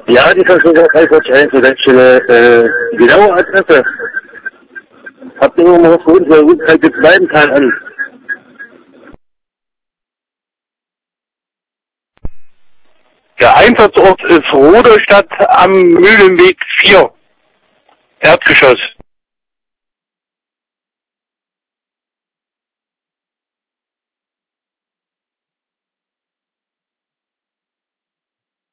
Ja, die Verschwörung 341 zur Leitstelle, genaue Adresse. Habt ihr irgendwo was geholt? Der ruft halt jetzt Weidenthal an. Der Einsatzort ist Roderstadt am Mühlenweg 4. Erdgeschoss.